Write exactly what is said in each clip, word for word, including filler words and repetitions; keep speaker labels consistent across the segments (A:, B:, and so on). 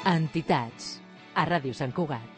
A: Entitats, a Ràdio Sant Cugat.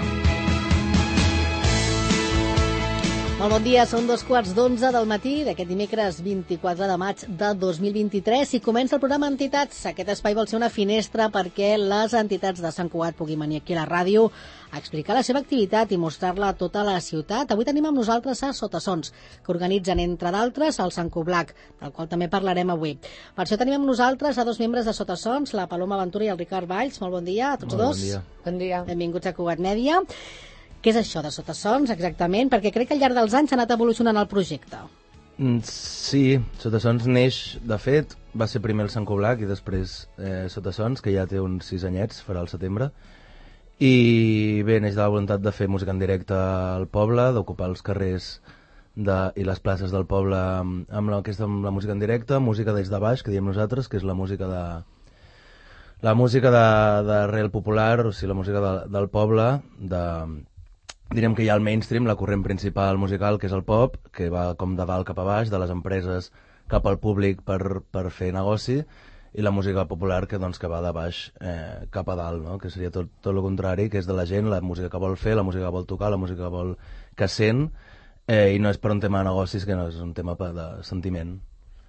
B: Molt bon dia, són dos quarts d'onze del matí d'aquest dimecres vint-i-quatre de maig de dos mil vint-i-tres i comença el programa Entitats. Aquest espai vol ser una finestra perquè les entitats de Sant Cugat puguin venir aquí a la ràdio a explicar la seva activitat i mostrar-la a tota la ciutat. Avui tenim amb nosaltres a Sotasons, que organitzen, entre d'altres, el Sant Cublac, del qual també parlarem avui. Per això tenim amb nosaltres a dos membres de Sotasons, la Paloma Ventura i el Ricard Valls. Molt bon dia a tots
C: Molt
B: dos.
C: Bon dia.
D: Bon dia.
B: Benvinguts a Cugat Mèdia. Què és això de Sotasons, exactament? Perquè crec que al llarg dels anys s'ha anat evolucionant el projecte.
C: Mm, Sí, Sotasons neix, de fet, va ser primer el Sant Cublac i després eh, Sotasons, que ja té uns sis anyets, farà el setembre. I bé, neix de la voluntat de fer música en directe al poble, d'ocupar els carrers de, i les places del poble amb, amb, la, aquesta, amb la música en directe, música des de baix, que diem nosaltres, que és la música de la música d'arrel popular, o sigui, la música de, del poble, de... Direm que hi ha el mainstream, la corrent principal musical, que és el pop, que va com de dalt cap a baix, de les empreses cap al públic per, per fer negoci, i la música popular, que, doncs, que va de baix eh, cap a dalt, no? Que seria tot, tot el contrari, que és de la gent, la música que vol fer, la música que vol tocar, la música que vol que sent, eh, i no és per un tema de negocis, que no és un tema de sentiment.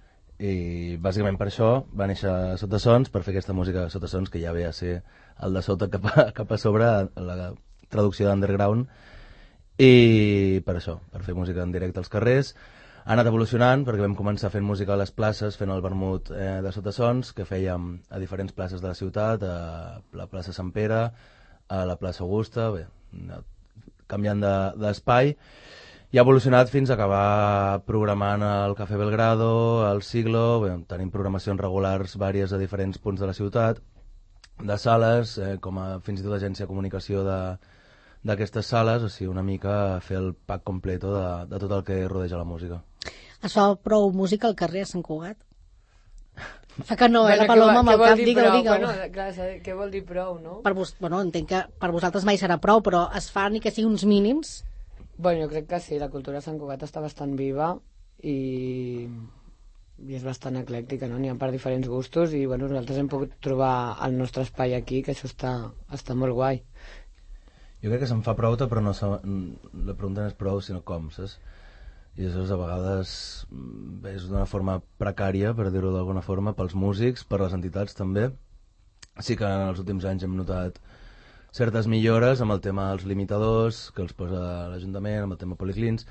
C: I bàsicament per això va néixer Sotasons, per fer aquesta música de Sotasons, que ja ve a ser el de sota cap a, cap a sobre, la traducció d'Underground, i per això, per fer música en directe als carrers. Ha anat evolucionant perquè vam començar fent música a les places, fent el vermut eh, de Sotasons, que fèiem a diferents places de la ciutat, a la plaça Sant Pere, a la plaça Augusta, bé, canviant d'espai, i ha evolucionat fins a acabar programant al Cafè Belgrado, al Siglo, bé, tenim programacions regulars vàries a diferents punts de la ciutat, de sales, eh, com a fins i tot agència de comunicació de d'aquestes sales, o sigui, una mica fer el pack completo de, de tot el que rodeja la música.
B: Es fa prou música al carrer a Sant Cugat? Fa que no, eh,
D: Bueno,
B: la Paloma amb
D: què
B: el
D: vol
B: cap,
D: dir
B: digue-ho,
D: prou?
B: digue-ho.
D: Bueno, clar, saber què vol dir prou, no?
B: Per vos, bueno, entenc que per vosaltres mai serà prou, però es fa ni que sigui uns mínims.
D: Bueno, jo crec que sí, la cultura de Sant Cugat està bastant viva i, i és bastant eclèctica, no? N'hi ha per diferents gustos i bueno, nosaltres hem pogut trobar el nostre espai aquí, que això està, està molt guai.
C: Jo crec que se'n fa prou, però no se, la pregunta no és prou, sinó com, saps? I això a vegades bé, és d'una forma precària, per dir-ho d'alguna forma, pels músics, per les entitats també. Sí que en els últims anys hem notat certes millores amb el tema dels limitadors, que els posa l'Ajuntament, amb el tema policlins,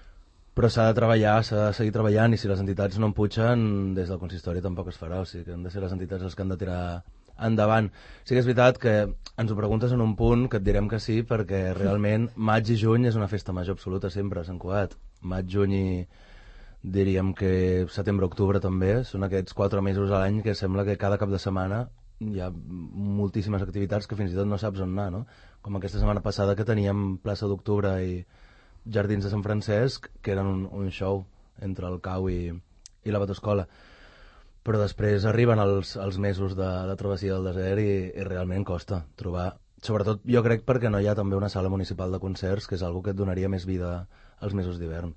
C: però s'ha de treballar, s'ha de seguir treballant, i si les entitats no en pugen, des del consistori tampoc es farà, o sigui que han de ser les entitats les que han de tirar endavant. Sí que és veritat que ens ho preguntes en un punt que et direm que sí, perquè realment maig i juny és una festa major absoluta sempre a Sant Cugat. Maig, juny i diríem que setembre-octubre també, són aquests quatre mesos a l'any que sembla que cada cap de setmana hi ha moltíssimes activitats que fins i tot no saps on anar, no? Com aquesta setmana passada que teníem plaça d'Octubre i Jardins de Sant Francesc, que eren un, un show entre el cau i, i la Batoscola. Però després arriben els, els mesos de, de travessia del desert i, i realment costa trobar. Sobretot jo crec perquè no hi ha també una sala municipal de concerts, que és algo que et donaria més vida als mesos d'hivern.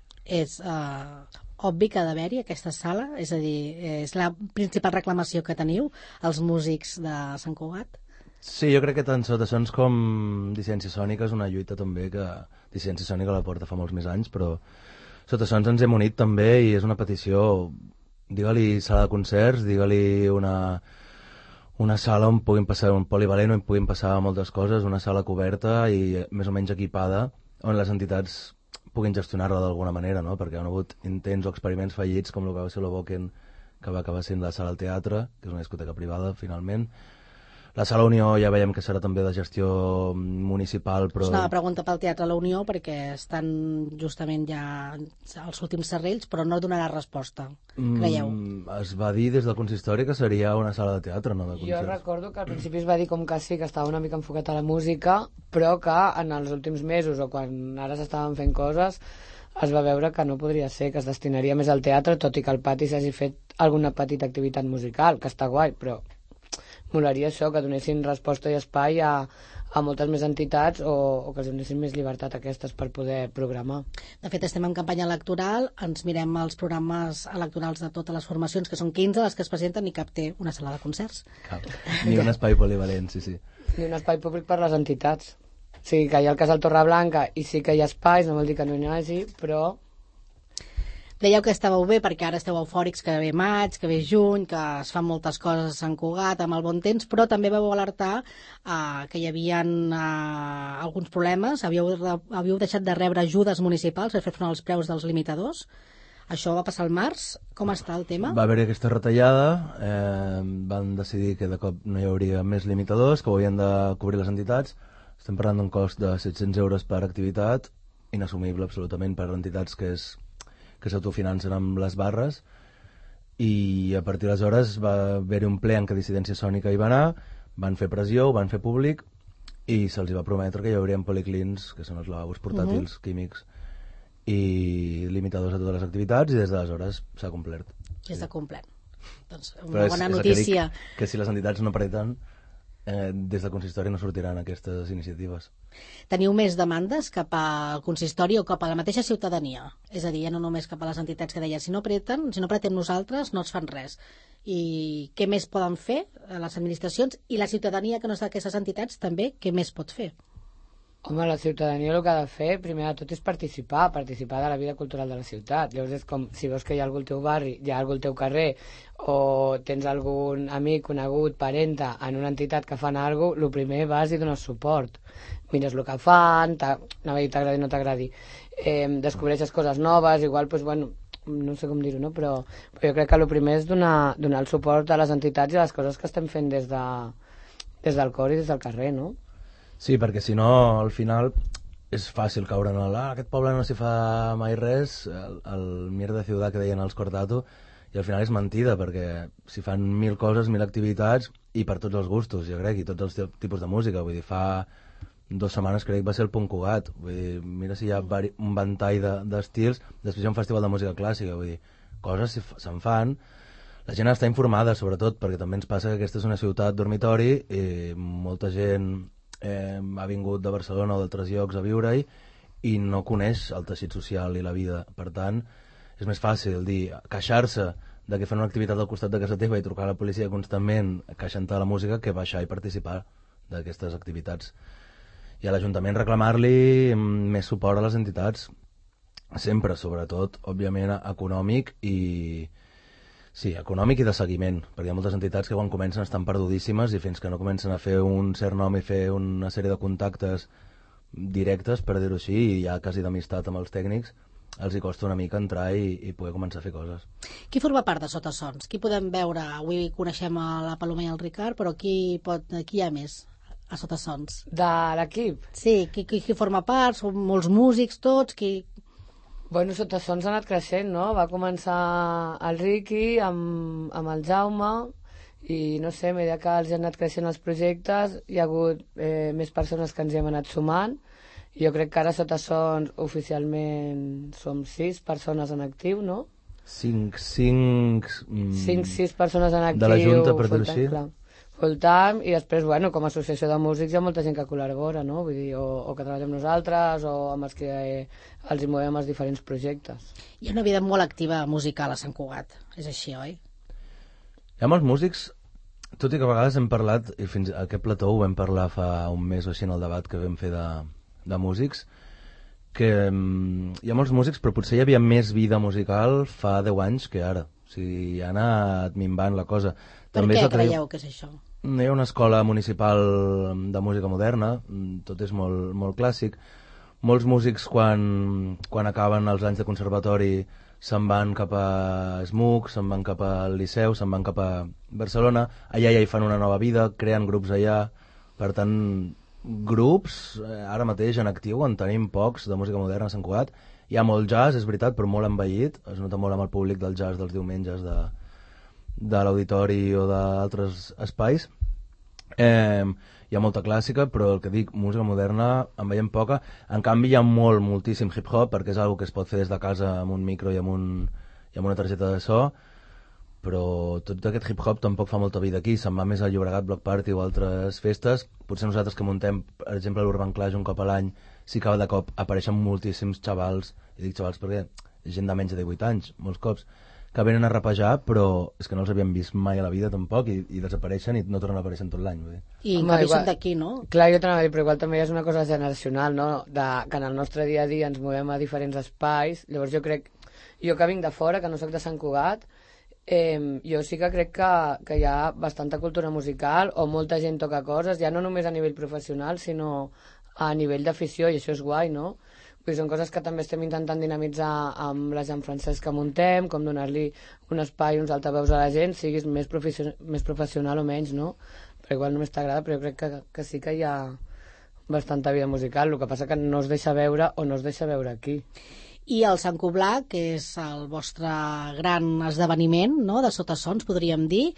B: És uh, obvi que ha d'haver-hi aquesta sala? És a dir, és la principal reclamació que teniu, els músics de Sant Cugat?
C: Sí, jo crec que tant Sotasons com Dissidència Sònica és una lluita també que Dissidència Sònica la porta fa molts més anys, però Sotasons ens hem unit també i és una petició. Digue-li sala de concerts, digue-li una, una sala on puguin passar un polivalent, on puguin passar moltes coses, una sala coberta i més o menys equipada, on les entitats puguin gestionar-la d'alguna manera, no? Perquè han hagut intents o experiments fallits, com el que va ser l'Oboken, que va acabar sent la sala al teatre, que és una discoteca privada, finalment. La Sala Unió ja veiem que serà també de gestió municipal, però...
B: Us anava a preguntar pel Teatre La Unió perquè estan justament ja als últims serrells, però no donarà resposta, creieu?
C: Mm, es va dir des del consistori que seria una sala de teatre, no de concerts.
D: Jo recordo que al principi es va dir com que sí, que estava una mica enfocat a la música, però que en els últims mesos o quan ara s'estaven fent coses es va veure que no podria ser, que es destinaria més al teatre, tot i que al pati s'hagi fet alguna petita activitat musical, que està guai, però molaria això, que donessin resposta i espai a, a moltes més entitats o, o que els donessin més llibertat a aquestes per poder programar.
B: De fet, estem en campanya electoral, ens mirem els programes electorals de totes les formacions, que són quinze les que es presenten, i cap té una sala de concerts.
C: Cap. Ni un espai polivalent, sí, sí.
D: Ni un espai públic per les entitats. O sigui, que hi ha el Casal Torreblanca i sí que hi ha espais, no vol dir que no n'hi hagi, però...
B: Dèieu que estàveu bé perquè ara esteu eufòrics, que ve maig, que ve juny, que es fan moltes coses a Sant Cugat amb el bon temps, però també vau alertar eh, que hi havia eh, alguns problemes, havíeu, havíeu deixat de rebre ajudes municipals per fer front als preus dels limitadors. Això va passar al març. Com està el tema?
C: Va haver aquesta retallada, eh, van decidir que de cop no hi hauria més limitadors, que ho havien de cobrir les entitats. Estem parlant d'un cost de set-cents euros per activitat, inassumible absolutament per entitats que és que s'autofinancen amb les barres, i a partir d'aleshores va haver-hi un ple en què Dissidència Sònica hi va anar, van fer pressió, ho van fer públic, i se'ls va prometre que hi haurien policlins, que són els lavabos portàtils, uh-huh. químics, i limitadors a totes les activitats, i des d'aleshores s'ha complert.
B: I està complert. Doncs una
C: Però és,
B: bona
C: és
B: notícia.
C: Que, dic, que si les entitats no apreten, eh, des del consistori no sortiran aquestes iniciatives.
B: Teniu més demandes cap al consistori o cap a la mateixa ciutadania? És a dir, ja no només cap a les entitats que deia, si no apreten, si no apretem nosaltres, no ens fan res. I què més poden fer les administracions i la ciutadania que no és d'aquestes entitats també, què més pot fer?
D: Home, la ciutadania el que ha de fer, primer de tot, és participar, participar de la vida cultural de la ciutat. Llavors és com, si veus que hi ha algú al teu barri, hi ha algú al teu carrer, o tens algun amic, conegut, parenta, en una entitat que fan alguna cosa, el primer vas i dones suport. Mires el que fan, no t'agradi o no t'agradi, eh, descobreixes coses noves, igual, doncs, bueno, no sé com dir-ho, no? Però, però jo crec que el primer és donar, donar el suport a les entitats i a les coses que estem fent des, de, des del cor i des del carrer, no?
C: Sí, perquè si no, al final és fàcil caure en el ah, aquest poble no s'hi fa mai res, el, el mierda de ciutat que deien els Cortato, i al final és mentida, perquè s'hi fan mil coses, mil activitats, i per tots els gustos, jo crec, i tots els tipus de música. Vull dir, fa dues setmanes crec que va ser el Punt Cugat, vull dir, mira si hi ha un ventall d'estils, de, després hi ha un festival de música clàssica, vull dir, coses se'n fan. La gent està informada, sobretot, perquè també ens passa que aquesta és una ciutat dormitori i molta gent eh, ha vingut de Barcelona o d'altres llocs a viure-hi i no coneix el teixit social i la vida. Per tant, és més fàcil dir, queixar-se de que fan una activitat al costat de casa teva i trucar a la policia constantment queixant-te la música que baixar i participar d'aquestes activitats. I a l'Ajuntament reclamar-li més suport a les entitats, sempre, sobretot, òbviament, econòmic i... Sí, econòmic i de seguiment, perquè hi ha moltes entitats que quan comencen estan perdudíssimes i fins que no comencen a fer un cert nom i fer una sèrie de contactes directes, per dir-ho així, i ja quasi d'amistat amb els tècnics, els hi costa una mica entrar i, i poder començar a fer coses.
B: Qui forma part de Sota Sons? Qui podem veure? Avui coneixem a la Paloma i el Ricard, però qui, pot, qui hi ha més a Sota Sons?
D: De l'equip?
B: Sí, qui, qui, qui forma part? Són molts músics tots? Qui...
D: Bueno, Sota Sons ha anat creixent, no? Va començar el Riqui amb, amb el Jaume i, no sé, a mesura que els han anat creixent els projectes, hi ha hagut eh, més persones que ens hi hem anat sumant. Jo crec que ara Sota Sons oficialment som sis persones en actiu, no?
C: Cinc, cinc...
D: Mm, cinc, sis persones en actiu.
C: De la Junta, per dir-ho així.
D: Clar. Full time, i després, bueno, com a associació de músics hi ha molta gent que col·labora, no? Vull dir, o, o que treballa amb nosaltres, o amb els que eh, els hi movem els diferents projectes.
B: Hi ha una vida molt activa musical a Sant Cugat, és així, oi?
C: Hi ha molts músics, tot i que a vegades hem parlat, i fins a aquest plató ho vam parlar fa un mes o així en el debat que vam fer de, de músics, que um, hi ha molts músics, però potser hi havia més vida musical fa deu anys que ara. O sigui, ha anat minvant la cosa.
B: Per
C: També
B: què
C: és
B: creieu que és això?
C: Hi ha una escola municipal de música moderna, tot és molt, molt clàssic. Molts músics, quan, quan acaben els anys de conservatori, se'n van cap a S M U C, se'n van cap al Liceu, se'n van cap a Barcelona. Allà ja hi fan una nova vida, creen grups allà. Per tant, grups, ara mateix en actiu, en tenim pocs de música moderna a Sant Cugat. Hi ha molt jazz, és veritat, però molt envellit. Es nota molt amb el públic del jazz dels diumenges de... de l'auditori o d'altres espais. Eh, hi ha molta clàssica, però el que dic, música moderna en veiem poca. En canvi hi ha molt, moltíssim hip-hop, perquè és una que es pot fer des de casa amb un micro i amb, un, i amb una targeta de so, però tot aquest hip-hop tampoc fa molta vida aquí, se'n va més al Llobregat, Block Party o altres festes. Potser nosaltres que muntem, per exemple, l'Urban Clash un cop a l'any, sí que de cop apareixen moltíssims xavals, i dic xavals perquè gent de menys de divuit anys, molts cops, que venen a rapejar, però és que no els havíem vist mai a la vida tampoc, i, i desapareixen i no tornen a aparèixer tot l'any.
B: I en canvi són d'aquí, no?
D: Clar, jo t'anava a dir, però igual també és una cosa generacional, no? De, que en el nostre dia a dia ens movem a diferents espais, llavors jo crec, jo que vinc de fora, que no soc de Sant Cugat, eh, jo sí que crec que, que hi ha bastanta cultura musical, o molta gent toca coses, ja no només a nivell professional, sinó a nivell d'afició, i això és guai, no? Vull dir, són coses que també estem intentant dinamitzar amb la Jean Francesc que muntem, com donar-li un espai, uns altaveus a la gent, siguis més, professional, més professional o menys, no? Però igual només t'agrada, però jo crec que, que sí que hi ha bastanta vida musical, el que passa que no es deixa veure o no es deixa veure aquí.
B: I el Sant Cublà, que és el vostre gran esdeveniment, no?, de Sotasons, podríem dir,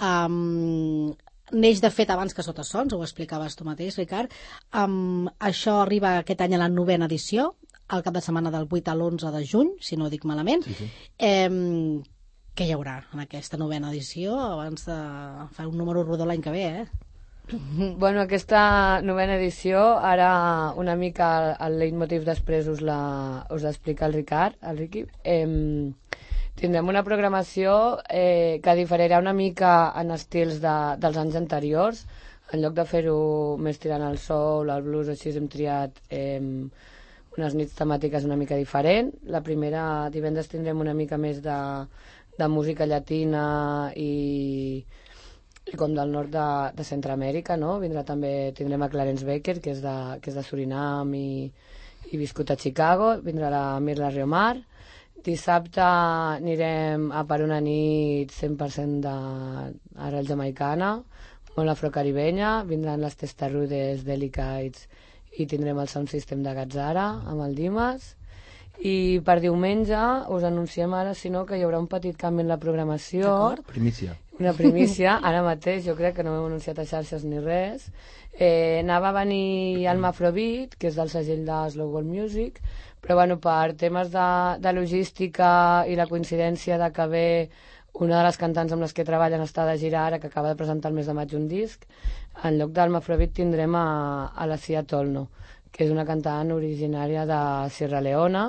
B: um, neix de fet abans que Sotasons, ho explicaves tu mateix, Ricard. Um, això arriba aquest any a la novena edició, al cap de setmana del vuit a l'onze de juny, si no ho dic malament.
C: Sí, sí.
B: Um, què hi haurà en aquesta novena edició abans de fer un número rodó l'any que ve, eh?
D: Bueno, aquesta novena edició, ara una mica el, el leitmotiv després us la, us l'explica el Ricard, el Riqui. Eh, tindrem una programació eh, que diferirà una mica en estils de, dels anys anteriors. En lloc de fer-ho més tirant al soul, al blues, així hem triat eh, unes nits temàtiques una mica diferent. La primera, divendres, tindrem una mica més de, de música llatina i... i com del nord de, de Centroamèrica, no? Vindrà també, tindrem a Clarence Baker, que és de, que és de Surinam i, i viscut a Chicago, vindrà la Mirla Riomar. Dissabte anirem a per una nit cent per cent d'arrel jamaicana, molt afrocaribenya, vindran les Testarudes, Delicates i tindrem el sound system de Gazzara amb el Dimas. I per diumenge us anunciem ara, si no, que hi haurà un petit canvi en la programació.
C: Primícia.
D: Una primícia, ara mateix, jo crec que no ho hem anunciat a xarxes ni res. Eh, anava a venir Alma Afrobeat, que és del segell de Slow World Music, però bueno, per temes de, de logística i la coincidència de que ve una de les cantants amb les que treballen està de gira ara, que acaba de presentar el mes de maig un disc, en lloc d'Alma Afrobeat tindrem a, a la Cia Tolno, que és una cantant originària de Sierra Leona,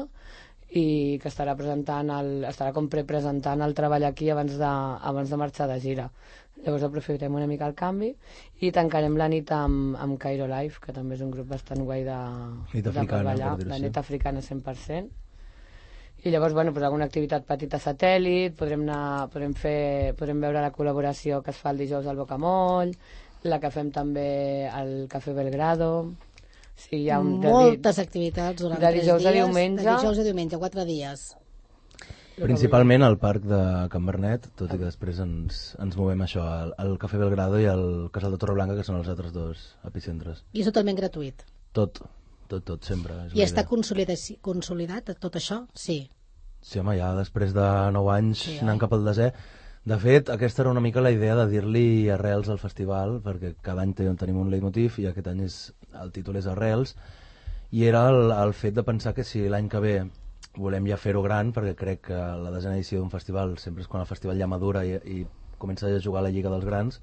D: i que estarà presentant el, estarà com prepresentant el treball aquí abans de, abans de marxar de gira. Llavors aprofitarem una mica el canvi i tancarem la nit amb, amb Cairo Live, que també és un grup bastant guai de,
C: nit africana,
D: de ballar, la nit africana cent per cent. I llavors, bueno, pues alguna activitat petita satèl·lit, podrem, anar, podrem, fer, podrem veure la col·laboració que es fa el dijous al Bocamoll, la que fem també al Café Belgrado. Sí, hi ha un,
B: moltes de, activitats durant
D: de
B: tres
D: dijous
B: dies,
D: a diumenge.
B: de dijous a diumenge, quatre dies.
C: Principalment al parc de Can Bernet, tot i que després ens, ens movem això, al, al Café Belgrado i al Casal de Torreblanca, que són els altres dos epicentres.
B: I és totalment gratuït?
C: Tot, tot, tot, sempre.
B: I està consolidat, consolidat tot això? Sí.
C: Sí, home, ja després de nou anys
B: sí,
C: anant cap al desè. De fet, aquesta era una mica la idea de dir-li Arrels al festival, perquè cada any tenim un leitmotiv i aquest any és, el títol és Arrels, i era el, el fet de pensar que si l'any que ve volem ja fer-ho gran, perquè crec que la desena edició d'un festival sempre és quan el festival ja madura i, i comença a jugar a la Lliga dels Grans,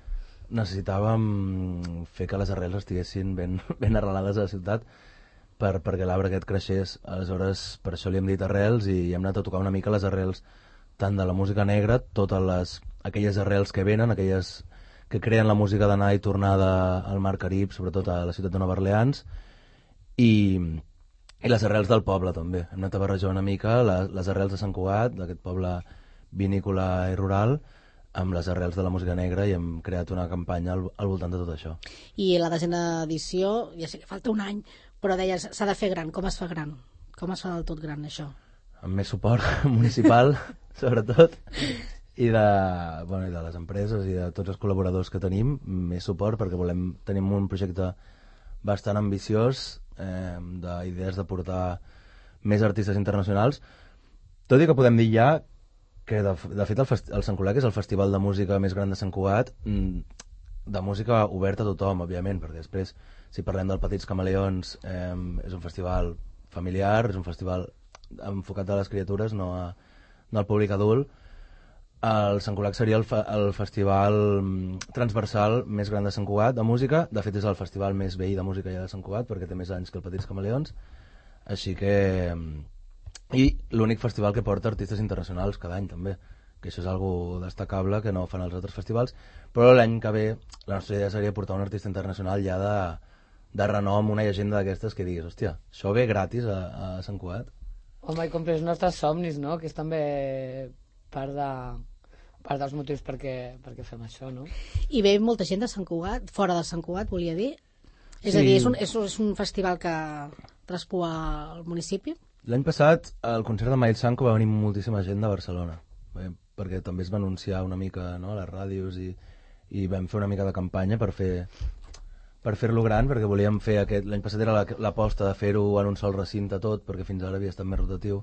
C: necessitàvem fer que les arrels estiguessin ben, ben arrelades a la ciutat per, perquè l'arbre aquest creixés. Aleshores, per això li hem dit Arrels i hem anat a tocar una mica les arrels tant de la música negra, totes les, aquelles arrels que venen, aquelles que creen la música d'anar i tornada al Mar Carib, sobretot a la ciutat de Nova Orleans, i, i les arrels del poble també. Hem anat a barrejar una mica les, les arrels de Sant Cugat, d'aquest poble vinícola i rural, amb les arrels de la música negra, i hem creat una campanya al, al voltant de tot això.
B: I la desena edició, ja sé que falta un any, però deies, s'ha de fer gran. Com es fa gran? Com es fa del tot gran, això?
C: Amb més suport municipal, sobretot, i de, bueno, i de les empreses i de tots els col·laboradors que tenim, més suport, perquè volem, tenim un projecte bastant ambiciós, eh, d'idees de portar més artistes internacionals, tot i que podem dir ja que de, de fet el, el Sant Cugat és el festival de música més gran de Sant Cugat, de música oberta a tothom, òbviament, perquè després, si parlem del Petits Camaleons, eh, és un festival familiar, és un festival enfocat a les criatures, no, a, no al públic adult. El Sant Cugat seria el, fa el festival transversal més gran de Sant Cugat de música. De fet, és el festival més vell de música ja de Sant Cugat, perquè té més anys que el Petits Camaleons. Així que... I l'únic festival que porta artistes internacionals cada any, també. Que això és algo destacable que no fan els altres festivals. Però l'any que ve, la nostra idea seria portar un artista internacional ja de, de renom, una llegenda d'aquestes que diguis, hòstia, això ve gratis a, a Sant Cugat.
D: Home, i complir els nostres somnis, no? Que és també part, de, part dels motius perquè, perquè fem això, no?
B: I ve molta gent de Sant Cugat, fora de Sant Cugat, volia dir? És
C: Sí.
B: a dir, és un, és, és un festival que traspua el municipi?
C: L'any passat, al concert de Mail Sanko va venir moltíssima gent de Barcelona, eh, perquè també es va anunciar una mica, no, a les ràdios i, i vam fer una mica de campanya per fer per fer-lo gran, perquè volíem fer aquest... L'any passat era l'aposta de fer-ho en un sol recinte tot, perquè fins ara havia estat més rotatiu.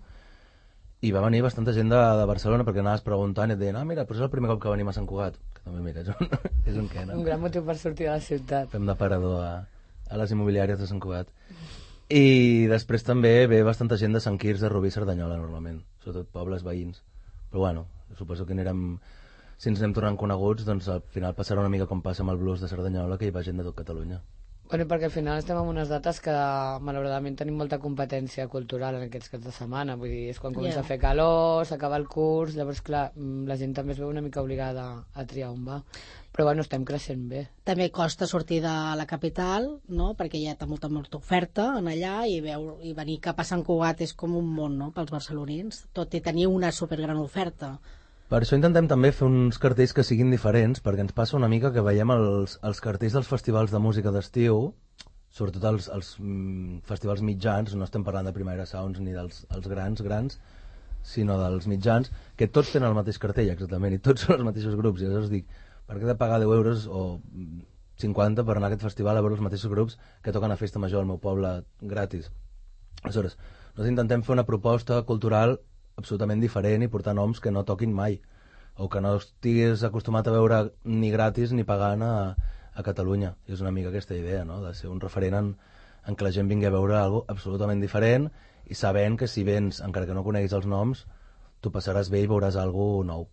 C: I va venir bastanta gent de, de Barcelona, perquè anaves preguntant i et deien, ah, mira, però és el primer cop que venim a Sant Cugat. Que també, mira, és un, és un què, no?
D: Un gran motiu per sortir de la ciutat.
C: Fem d'aparador a, a les immobiliàries de Sant Cugat. I després també ve bastanta gent de Sant Quirze, Rubí i Cerdanyola, normalment. Sobretot pobles veïns. Però bueno, suposo que anirem... Si ens anem tornant coneguts, doncs al final passarà una mica com passa amb el blues de Cerdanyola, que hi va gent de tot Catalunya.
D: Bueno, perquè al final estem en unes dates que malauradament tenim molta competència cultural en aquests caps de setmana, vull dir, és quan comença
B: Yeah.
D: a fer calor, s'acaba el curs, llavors clar, la gent també es veu una mica obligada a triar on va, però bueno, estem creixent bé.
B: També costa sortir de la capital, no? Perquè hi ha molta, molta oferta en allà i, veu, i venir cap a Sant Cugat és com un món, no?, pels barcelonins, tot i tenir una supergran oferta.
C: Per això intentem també fer uns cartells que siguin diferents, perquè ens passa una mica que veiem els, els cartells dels festivals de música d'estiu, sobretot els, els mm, festivals mitjans, no estem parlant de Primavera Sounds ni dels els grans, grans, sinó dels mitjans, que tots tenen el mateix cartell, exactament, i tots són els mateixos grups. I llavors dic, per què he de pagar deu euros o cinquanta per anar a aquest festival a veure els mateixos grups que toquen a Festa Major al meu poble gratis? Aleshores, nosaltres intentem fer una proposta cultural absolutament diferent i portar noms que no toquin mai o que no estiguis acostumat a veure ni gratis ni pagant a, a Catalunya. I és una mica aquesta idea, no?, de ser un referent en, en que la gent vingui a veure alguna cosa absolutament diferent i sabent que si vens, encara que no coneguis els noms, tu passaràs bé i veuràs alguna nou.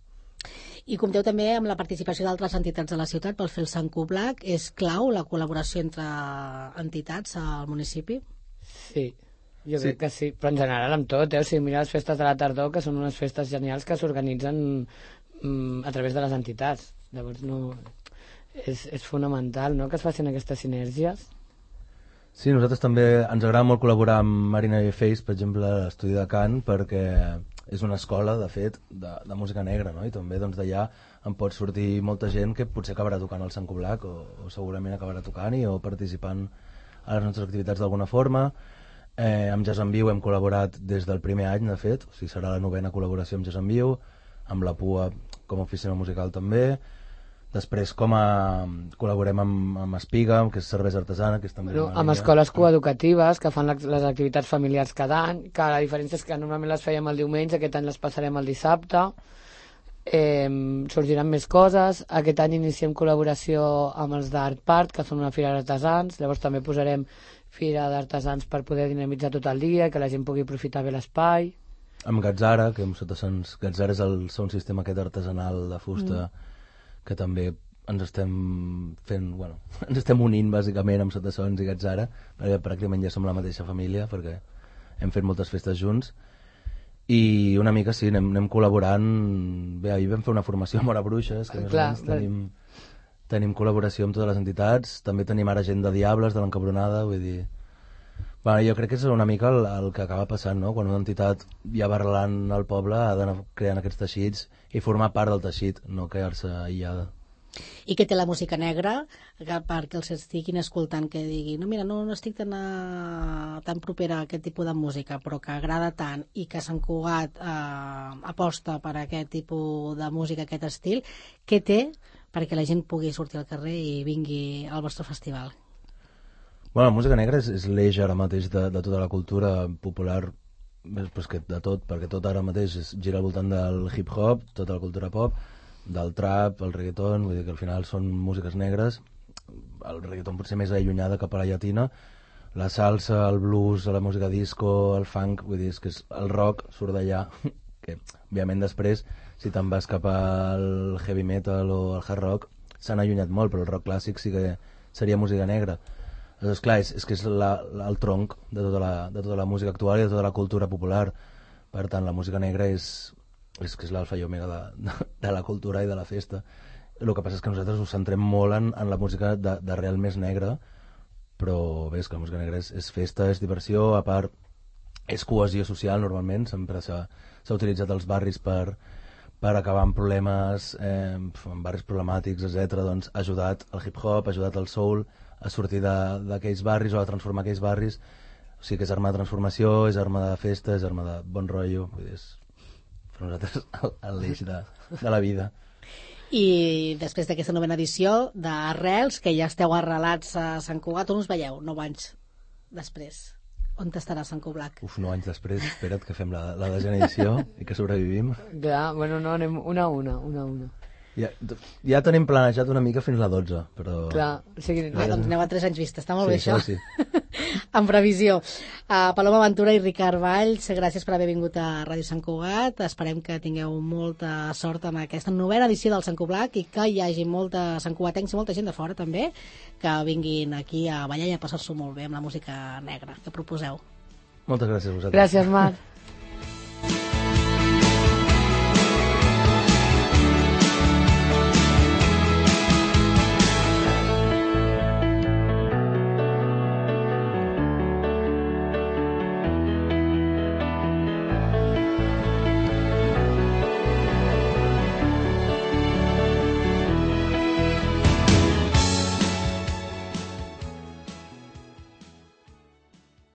B: I compteu també amb la participació d'altres entitats de la ciutat per fer el Sant Cugat. És clau la col·laboració entre entitats al municipi?
D: Sí, jo
C: Sí.
D: crec que sí, però en general amb tot, eh? O sigui, mira les festes de la tardor, que són unes festes genials que s'organitzen mm, a través de les entitats. Llavors no... és, és fonamental, no?, que es facin aquestes sinergies.
C: Sí, nosaltres també ens agrada molt col·laborar amb Marina i Face, per exemple, a l'estudi de cant, perquè és una escola, de fet, de, de música negra, no? I també doncs, d'allà en pot sortir molta gent que potser acabarà tocant al Sant Cugat o, o segurament acabarà tocant-hi o participant a les nostres activitats d'alguna forma. Eh, amb Jazz en Viu hem col·laborat des del primer any, de fet, o sigui, serà la novena col·laboració amb Jazz en Viu, amb la Pua com a oficina musical també. Després, com a... col·laborem amb, amb Espiga, que és cervesa artesana, que és també...
D: Bueno,
C: una
D: amb
C: línia-
D: escoles coeducatives que fan les, les activitats familiars cada any, que la diferència és que normalment les fèiem el diumenge, aquest any les passarem el dissabte. Eh, sorgiran més coses. Aquest any iniciem col·laboració amb els d'Art Part, que són una fira d'artesans. Llavors també posarem fira d'artesans per poder dinamitzar tot el dia, que la gent pugui aprofitar bé l'espai.
C: Amb Gatzara, que amb sota sons... Gatzara és el sound sistema aquest artesanal de fusta, mm. que també ens estem fent, bueno, ens estem unint bàsicament amb sota sons i Gatzara, perquè pràcticament ja som la mateixa família, perquè hem fet moltes festes junts, i una mica sí, anem, anem col·laborant. Bé, ahir vam fer una formació amb Hora Bruixes, que més
D: Clar,
C: o menys tenim, tenim col·laboració amb totes les entitats, també tenim ara gent de Diables, de l'Encabronada, vull dir... Bueno, jo crec que és una mica el, el que acaba passant, no? Quan una entitat ja va arrelant al poble ha d'anar creant aquests teixits i formar part del teixit, no quedar-se aïllada.
B: I què té la música negra, que perquè els estiguin escoltant, que digui, no, mira, no, no estic tan, uh, tan propera a aquest tipus de música, però que agrada tant i que Sant Cugat uh, aposta per aquest tipus de música, aquest estil, què té perquè la gent pugui sortir al carrer i vingui al vostre festival?
C: Bueno, la música negra és, és l'eix ara mateix de, de tota la cultura popular, pues que de tot, perquè tot ara mateix es gira al voltant del hip-hop, tota la cultura pop, del trap, el reggaeton, vull dir que al final són músiques negres, el reggaeton potser més allunyada cap a la llatina, la salsa, el blues, la música disco, el funk, vull dir, és que és, el rock surt d'allà que òbviament després, si te'n vas cap al heavy metal o al hard rock, s'han allunyat molt, però el rock clàssic sí que seria música negra. Aleshores, clar, és, és que és la, la, el tronc de tota, la, de tota la música actual i de tota la cultura popular. Per tant, la música negra és, és que és l'alfa i omega de, de, de la cultura i de la festa. El que passa és que nosaltres ho centrem molt en, en la música de, de real més negra, però bé, és que la música negra és, és festa, és diversió, a part és cohesió social normalment, sempre s'ha utilitzat els barris per, per acabar amb problemes, eh, amb barris problemàtics, etcètera. Doncs ha ajudat el hip-hop, ha ajudat el soul a sortir d'aquells barris o a transformar aquells barris. O sigui que és arma de transformació, és arma de festa, és arma de bon rotllo. Vull dir, és per nosaltres l'eix de, de la vida.
B: I després d'aquesta novena edició d'Arrels, que ja esteu arrelats a Sant Cugat, on us veieu nou anys després? On estarà Sant Cugat?
C: Uf, nou anys després, espera't que fem la, la desena edició i que sobrevivim.
D: Clar, bueno, no, anem una a una, una a una.
C: Ja, ja tenim planejat una mica fins la dotze, però...
D: Clar, o sigui...
B: Ah, doncs aneu a tres anys vista, està molt
C: sí,
B: bé això.
C: Sí.
B: En previsió. Uh, Paloma Ventura i Ricard Valls, gràcies per haver vingut a Ràdio Sant Cugat. Esperem que tingueu molta sort en aquesta novena edició del Sant Cugat i que hi hagi molta Sant Cugatencs i molta gent de fora també que vinguin aquí a ballar i a passar-s'ho molt bé amb la música negra que proposeu.
C: Moltes gràcies a vosaltres.
D: Gràcies, Marc.